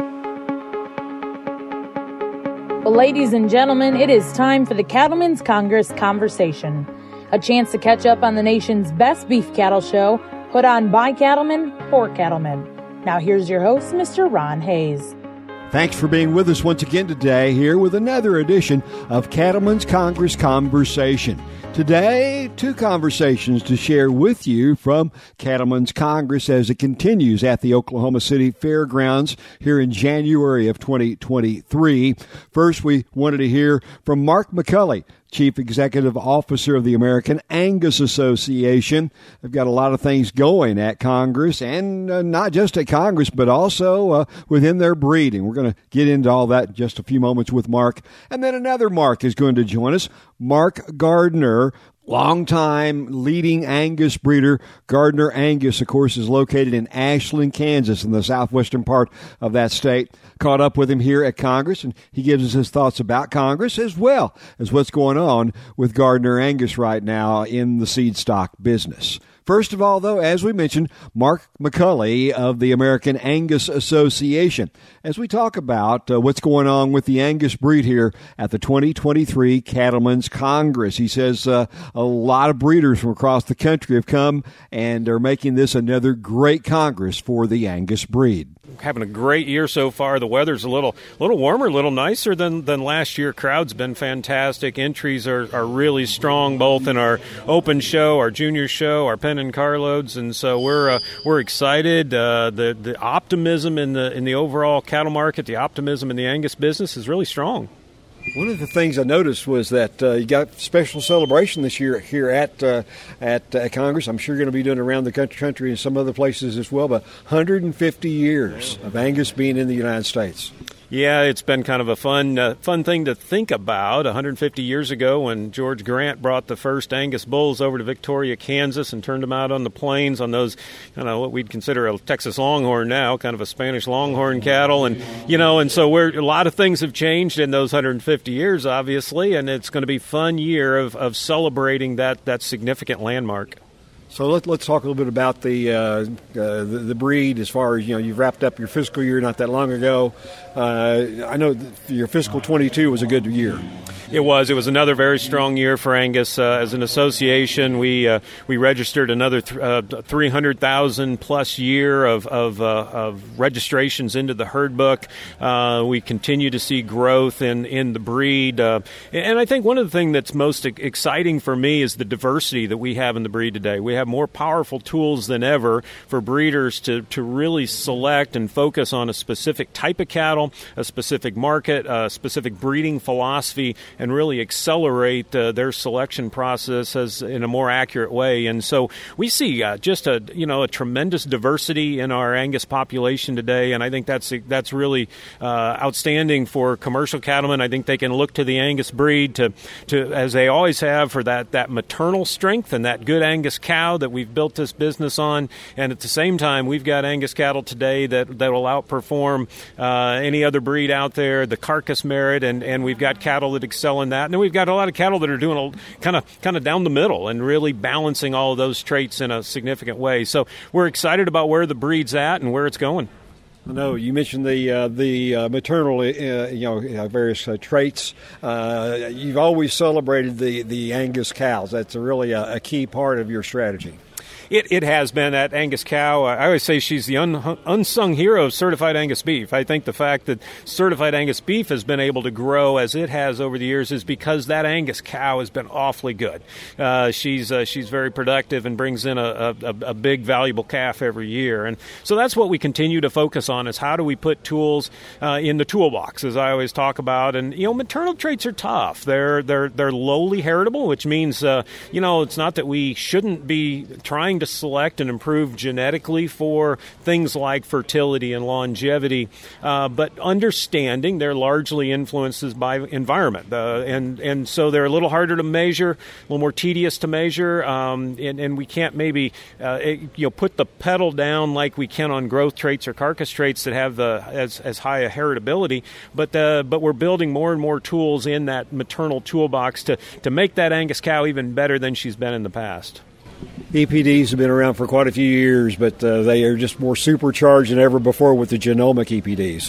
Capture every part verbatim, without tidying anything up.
Well, ladies and gentlemen, it is time for the Cattlemen's Congress Conversation, a chance to catch up on the nation's best beef cattle show, put on by cattlemen for cattlemen. Now here's your host, Mister Ron Hayes. Thanks for being with us once again today here with another edition of Cattlemen's Congress Conversation. Today, two conversations to share with you from Cattlemen's Congress as it continues at the Oklahoma City Fairgrounds here in January of twenty twenty-three. First, we wanted to hear from Mark McCulley, Chief Executive Officer of the American Angus Association. They've got a lot of things going at Congress, and uh, not just at Congress, but also uh, within their breeding. We're going to get into all that in just a few moments with Mark. And then another Mark is going to join us, Mark Gardner, longtime leading Angus breeder. Gardner Angus, of course, is located in Ashland, Kansas, in the southwestern part of that state. Caught up with him here at Congress, and he gives us his thoughts about Congress as well as what's going on with Gardner Angus right now in the seed stock business. First of all, though, as we mentioned, Mark McCulley of the American Angus Association, as we talk about uh, what's going on with the Angus breed here at the twenty twenty-three Cattlemen's Congress. He says uh, a lot of breeders from across the country have come and are making this another great Congress for the Angus breed. Having a great year so far. The weather's a little little warmer, a little nicer than, than last year. Crowd's been fantastic. Entries are, are really strong, both in our open show, our junior show, our pen and carloads, and so we're uh, we're excited. Uh, the the optimism in the in the overall cattle market, the optimism in the Angus business is really strong. One of the things I noticed was that uh, you got special celebration this year here at uh, at uh, Congress. I'm sure you're going to be doing it around the country, country and some other places as well, but one hundred fifty years of Angus being in the United States. Yeah, it's been kind of a fun uh, fun thing to think about. one hundred fifty years ago when George Grant brought the first Angus bulls over to Victoria, Kansas, and turned them out on the plains on those, you know, what we'd consider a Texas Longhorn now, kind of a Spanish Longhorn cattle. And, you know, and so we're, a lot of things have changed in those one hundred fifty years, obviously, and it's going to be a fun year of, of celebrating that, that significant landmark. So let, let's talk a little bit about the, uh, uh, the the breed as far as, you know, you've wrapped up your fiscal year not that long ago. Uh, I know your fiscal twenty-two was a good year. It was. It was another very strong year for Angus. Uh, as an association, we uh, we registered another th- uh, three hundred thousand plus year of of, uh, of registrations into the herd book. Uh, we continue to see growth in, in the breed. Uh, and I think one of the things that's most exciting for me is the diversity that we have in the breed today. We have more powerful tools than ever for breeders to, to really select and focus on a specific type of cattle, a specific market, a specific breeding philosophy, and really accelerate uh, their selection process as in a more accurate way. And so we see uh, just a you know a tremendous diversity in our Angus population today, and I think that's that's really uh, outstanding for commercial cattlemen. I think they can look to the Angus breed to to as they always have for that that maternal strength and that good Angus cow that we've built this business on. And at the same time, we've got Angus cattle today that that will outperform uh, any other breed out there. The carcass merit, and and we've got cattle that excel in that. And then we've got a lot of cattle that are doing a kind of kind of down the middle and really balancing all of those traits in a significant way. So we're excited about where the breed's at and where it's going. I know you mentioned the uh, the uh, maternal, uh, you know, uh, various uh, traits. Uh, you've always celebrated the, the Angus cows. That's really a, a key part of your strategy. It it has been that Angus cow. I always say she's the un, unsung hero of certified Angus beef. I think the fact that certified Angus beef has been able to grow as it has over the years is because that Angus cow has been awfully good. Uh, she's uh, she's very productive and brings in a, a, a big, valuable calf every year. And so that's what we continue to focus on is how do we put tools uh, in the toolbox, as I always talk about. And, you know, maternal traits are tough. They're, they're, they're lowly heritable, which means, uh, you know, it's not that we shouldn't be trying to select and improve genetically for things like fertility and longevity, uh, but understanding they're largely influences by environment, uh, and and so they're a little harder to measure, a little more tedious to measure, um, and, and we can't maybe uh, you know put the pedal down like we can on growth traits or carcass traits that have the as as high a heritability, but uh, but we're building more and more tools in that maternal toolbox to to make that Angus cow even better than she's been in the past. E P Ds have been around for quite a few years, but uh, they are just more supercharged than ever before with the genomic E P Ds.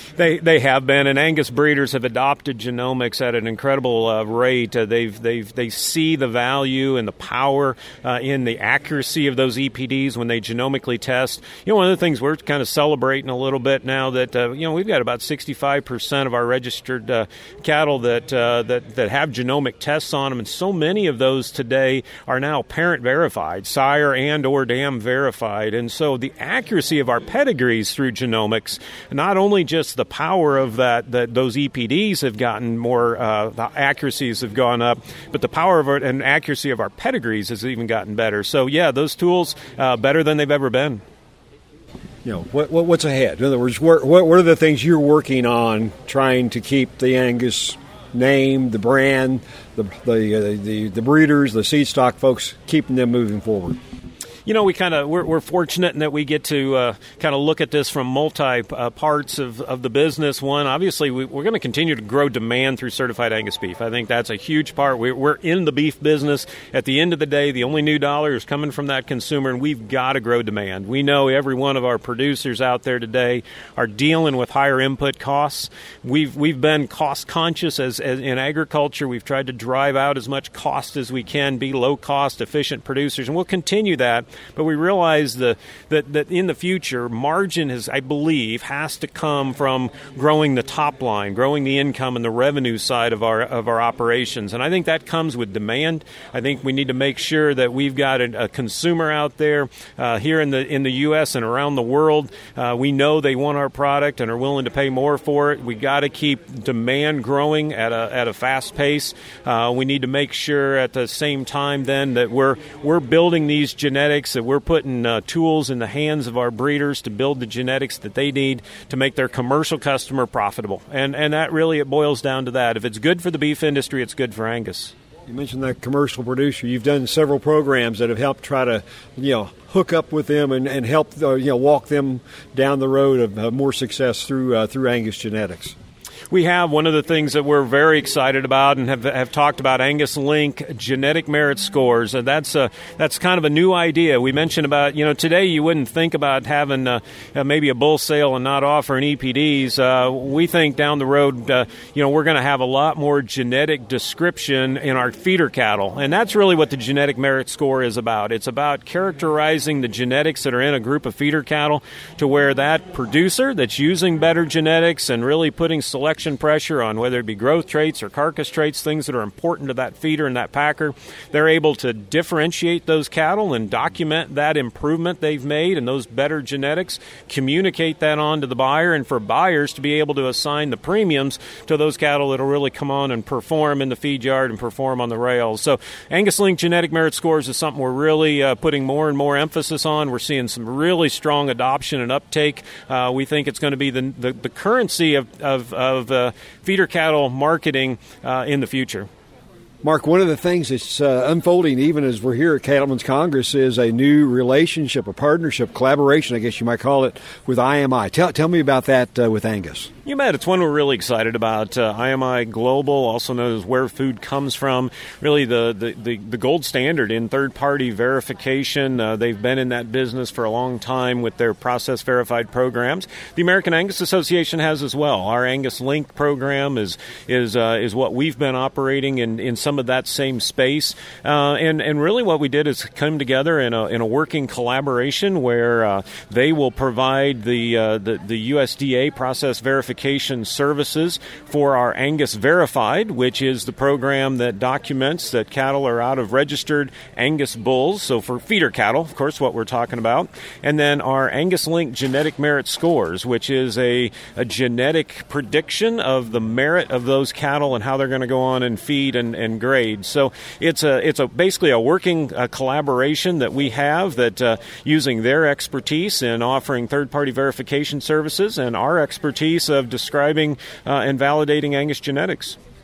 They they have been, and Angus breeders have adopted genomics at an incredible uh, rate. Uh, they've they've they see the value and the power uh, in the accuracy of those E P Ds when they genomically test. You know, one of the things we're kind of celebrating a little bit now that uh, you know we've got about sixty-five percent of our registered uh, cattle that uh, that that have genomic tests on them, and so many of those today are now parent verified, sire and or dam verified, and so the accuracy of our pedigrees through genomics, not only just the The power of that, that those E P Ds have gotten more, uh, the accuracies have gone up, but the power of our, and accuracy of our pedigrees has even gotten better. So, yeah, those tools, uh, better than they've ever been. You know, what, what, what's ahead? In other words, what, what are the things you're working on trying to keep the Angus name, the brand, the the, uh, the, the breeders, the seed stock folks, keeping them moving forward? You know, we kind of we're, we're fortunate in that we get to uh, kind of look at this from multi uh, parts of, of the business. One, obviously, we, we're going to continue to grow demand through certified Angus beef. I think that's a huge part. We're, we're in the beef business. At the end of the day, the only new dollar is coming from that consumer, and we've got to grow demand. We know every one of our producers out there today are dealing with higher input costs. We've we've been cost conscious as, as in agriculture. We've tried to drive out as much cost as we can, be low cost, efficient producers, and we'll continue that. But we realize the, that, that in the future, margin, has, I believe, has to come from growing the top line, growing the income and the revenue side of our of our operations. And I think that comes with demand. I think we need to make sure that we've got a, a consumer out there uh, here in the in the U S and around the world. Uh, we know they want our product and are willing to pay more for it. We got to keep demand growing at a at a fast pace. Uh, we need to make sure at the same time then that we're we're building these genetics, that we're putting uh, tools in the hands of our breeders to build the genetics that they need to make their commercial customer profitable. And and that really, it boils down to that. If it's good for the beef industry, it's good for Angus. You mentioned that commercial producer. You've done several programs that have helped try to, you know, hook up with them and, and help, uh, you know, walk them down the road of uh, more success through uh, through Angus genetics. We have one of the things that we're very excited about and have, have talked about, Angus Link genetic merit scores. And that's a, that's kind of a new idea. We mentioned about, you know, today you wouldn't think about having uh, maybe a bull sale and not offering E P Ds. Uh, we think down the road, uh, you know, we're going to have a lot more genetic description in our feeder cattle. And that's really what the genetic merit score is about. It's about characterizing the genetics that are in a group of feeder cattle to where that producer that's using better genetics and really putting selection pressure on whether it be growth traits or carcass traits, things that are important to that feeder and that packer, they're able to differentiate those cattle and document that improvement they've made and those better genetics, communicate that on to the buyer, and for buyers to be able to assign the premiums to those cattle that will really come on and perform in the feed yard and perform on the rails. So Angus Link genetic merit scores is something we're really uh, putting more and more emphasis on. We're seeing some really strong adoption and uptake. Uh, we think it's going to be the, the, the currency of, of, of Uh, feeder cattle marketing uh, in the future. Mark, one of the things that's uh, unfolding even as we're here at Cattlemen's Congress is a new relationship, a partnership, collaboration, I guess you might call it, with I M I. Tell, tell me about that uh, with Angus. You bet. It's one we're really excited about. Uh, I M I Global, also known as Where Food Comes From, really the, the, the, the gold standard in third-party verification. Uh, they've been in that business for a long time with their process-verified programs. The American Angus Association has as well. Our Angus Link program is is uh, is what we've been operating in, in some of that same space. Uh, and, and really what we did is come together in a, in a working collaboration where uh, they will provide the, uh, the, the U S D A process verification services for our Angus Verified, which is the program that documents that cattle are out of registered Angus bulls, so for feeder cattle, of course, what we're talking about. And then our Angus Link genetic merit scores, which is a, a genetic prediction of the merit of those cattle and how they're going to go on and feed and, and grade. So it's a it's a basically a working uh, collaboration that we have that uh, using their expertise in offering third-party verification services and our expertise of describing uh, and validating Angus genetics.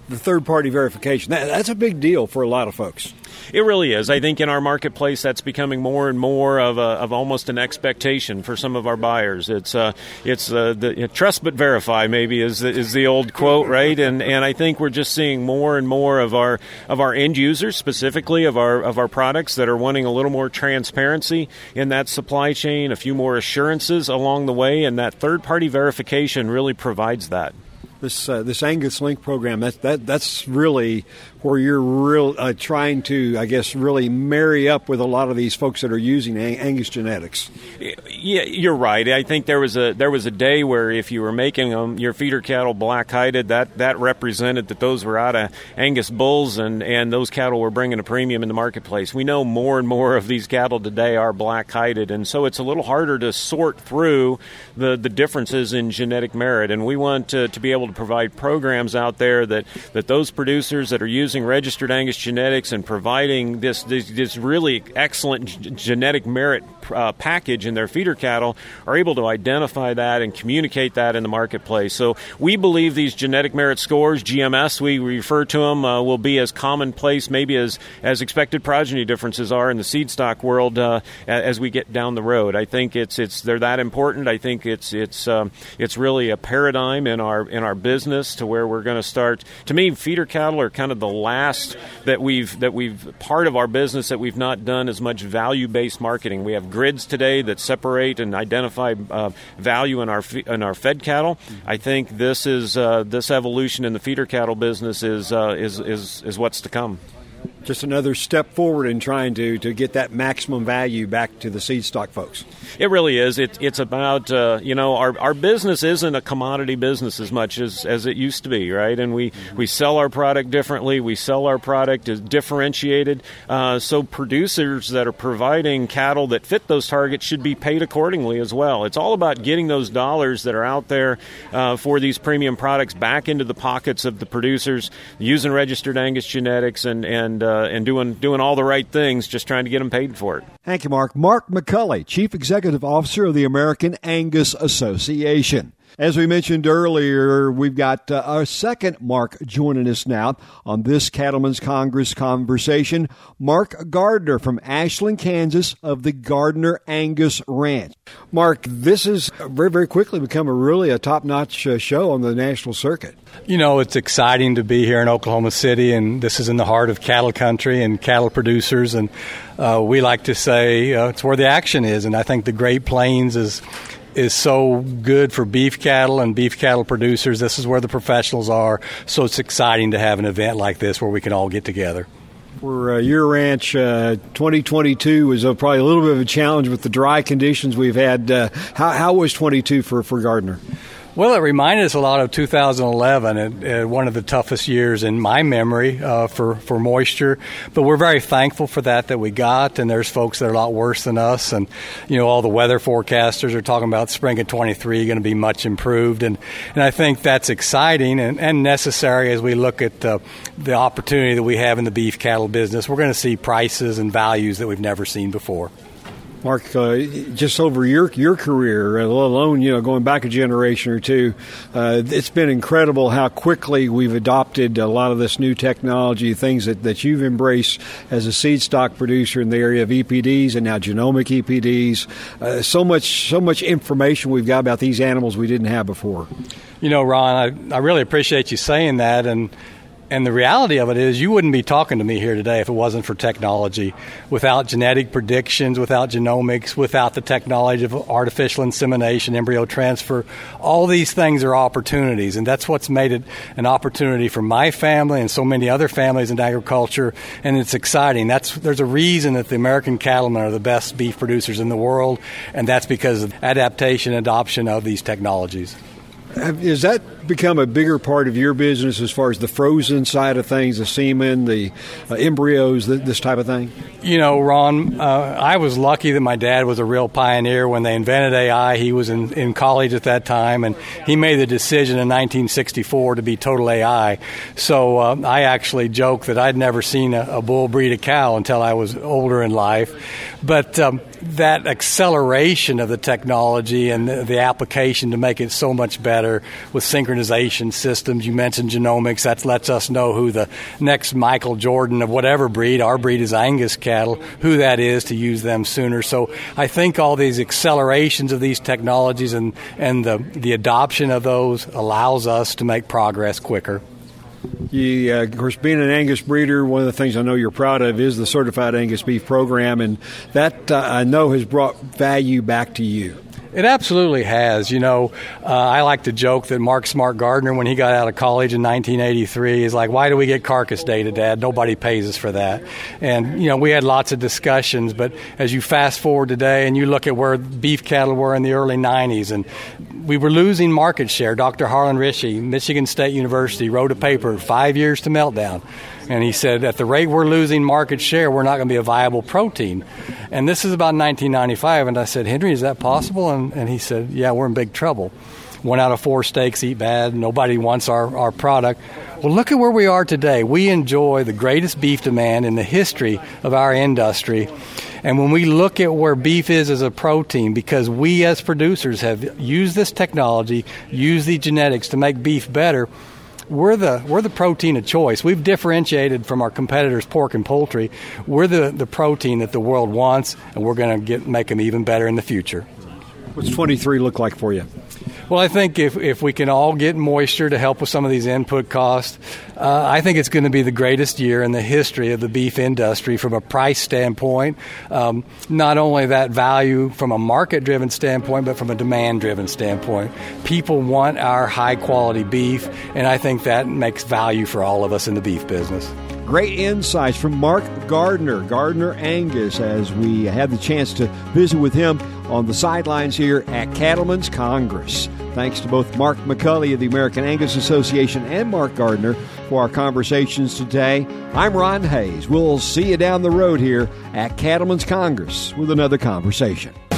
the third-party verification. That, that's a big deal for a lot of folks. It really is. I think in our marketplace that's becoming more and more of a, of almost an expectation for some of our buyers. It's uh, it's uh, the you know, trust but verify maybe is the, is the old quote, right? And and I think we're just seeing more and more of our of our end users, specifically of our of our products, that are wanting a little more transparency in that supply chain, a few more assurances along the way, and that third-party verification really provides that. This uh, this Angus Link program, that that that's really where you're real uh, trying to, I guess, really marry up with a lot of these folks that are using Ang- Angus genetics. Yeah, you're right. I think there was a there was a day where if you were making them, your feeder cattle black-hided, that, that represented that those were out of Angus bulls, and, and those cattle were bringing a premium in the marketplace. We know more and more of these cattle today are black-hided, and so it's a little harder to sort through the, the differences in genetic merit, and we want to, to be able to provide programs out there that, that those producers that are using registered Angus genetics and providing this this, this really excellent g- genetic merit uh, package in their feeder cattle are able to identify that and communicate that in the marketplace. So we believe these genetic merit scores, G M S, we refer to them, uh, will be as commonplace maybe as, as expected progeny differences are in the seed stock world uh, as we get down the road. I think it's it's they're that important. I think it's it's um, it's really a paradigm in our in our business to where we're going to start. To me, feeder cattle are kind of the last that we've that we've part of our business that we've not done as much value-based marketing. We have grids today that separate and identify uh, value in our in our fed cattle. I think this is uh, this evolution in the feeder cattle business is uh, is is is what's to come. Just another step forward in trying to, to get that maximum value back to the seed stock folks. It really is. It, it's about, uh, you know, our, our business isn't a commodity business as much as, as it used to be, right? And we, we sell our product differently. We sell our product as differentiated. Uh, so producers that are providing cattle that fit those targets should be paid accordingly as well. It's all about getting those dollars that are out there uh, for these premium products back into the pockets of the producers, using registered Angus genetics and, and uh, and doing doing all the right things, just trying to get them paid for it. Thank you, Mark. Mark McCulley, Chief Executive Officer of the American Angus Association. As we mentioned earlier, we've got uh, our second Mark joining us now on this Cattlemen's Congress conversation. Mark Gardner from Ashland, Kansas, of the Gardner Angus Ranch. Mark, this has very, very quickly become a really a top-notch uh, show on the national circuit. You know, it's exciting to be here in Oklahoma City, and this is in the heart of cattle country and cattle producers, and uh, we like to say uh, it's where the action is, and I think the Great Plains is is so good for beef cattle and beef cattle producers. This is where the professionals are, so it's exciting to have an event like this where we can all get together. For uh, your ranch, uh, twenty twenty-two was uh, probably a little bit of a challenge with the dry conditions we've had. Uh, how, how was twenty-two for, for Gardner? Well, it reminded us a lot of two thousand eleven, and, and one of the toughest years in my memory uh, for, for moisture. But we're very thankful for that that we got, and there's folks that are a lot worse than us. And, you know, all the weather forecasters are talking about spring of twenty-three going to be much improved. And, and I think that's exciting and, and necessary as we look at uh, the opportunity that we have in the beef cattle business. We're going to see prices and values that we've never seen before. Mark, uh, just over your your career, let alone, you know, going back a generation or two, uh, it's been incredible how quickly we've adopted a lot of this new technology, things that, that you've embraced as a seed stock producer in the area of E P Ds and now genomic E P Ds. Uh, so much so much information we've got about these animals we didn't have before. You know, Ron, I, I really appreciate you saying that, and And the reality of it is you wouldn't be talking to me here today if it wasn't for technology. Without genetic predictions, without genomics, without the technology of artificial insemination, embryo transfer, all these things are opportunities, and that's what's made it an opportunity for my family and so many other families in agriculture, and it's exciting. That's There's a reason that the American cattlemen are the best beef producers in the world, and that's because of adaptation and adoption of these technologies. Has that become a bigger part of your business as far as the frozen side of things, the semen, the uh, embryos, the, this type of thing? You know, Ron, uh, I was lucky that my dad was a real pioneer. When they invented A I, he was in, in college at that time, and he made the decision in nineteen sixty-four to be total A I. So uh, I actually joke that I'd never seen a, a bull breed a cow until I was older in life. But um, that acceleration of the technology and the, the application to make it so much better better with synchronization systems. You mentioned genomics. That lets us know who the next Michael Jordan of whatever breed, our breed is Angus cattle, who that is to use them sooner. So I think all these accelerations of these technologies and, and the, the adoption of those allows us to make progress quicker. You, uh, of course, being an Angus breeder, one of the things I know you're proud of is the Certified Angus Beef program, and that, uh, I know, has brought value back to you. It absolutely has. You know, uh, I like to joke that Mark Smart Gardner, when he got out of college in nineteen eighty-three, is like, why do we get carcass data, Dad? Nobody pays us for that. And, you know, we had lots of discussions, but as you fast forward today and you look at where beef cattle were in the early nineties, and we were losing market share. Doctor Harlan Ritchie, Michigan State University, wrote a paper, Five Years to Meltdown. And he said, at the rate we're losing market share, we're not going to be a viable protein. And this is about nineteen ninety-five. And I said, Henry, is that possible? And, and he said, yeah, we're in big trouble. One out of four steaks eat bad. Nobody wants our, our product. Well, look at where we are today. We enjoy the greatest beef demand in the history of our industry. And when we look at where beef is as a protein, because we as producers have used this technology, used the genetics to make beef better, We're the we're the protein of choice. We've differentiated from our competitors, pork and poultry. We're the, the protein that the world wants, and we're going to get make them even better in the future. What's twenty-three look like for you? Well, I think if, if we can all get moisture to help with some of these input costs, uh, I think it's going to be the greatest year in the history of the beef industry from a price standpoint. Um, not only that value from a market-driven standpoint, but from a demand-driven standpoint. People want our high-quality beef, and I think that makes value for all of us in the beef business. Great insights from Mark Gardner, Gardner Angus, as we had the chance to visit with him on the sidelines here at Cattlemen's Congress. Thanks to both Mark McCulley of the American Angus Association and Mark Gardner for our conversations today. I'm Ron Hayes. We'll see you down the road here at Cattlemen's Congress with another conversation.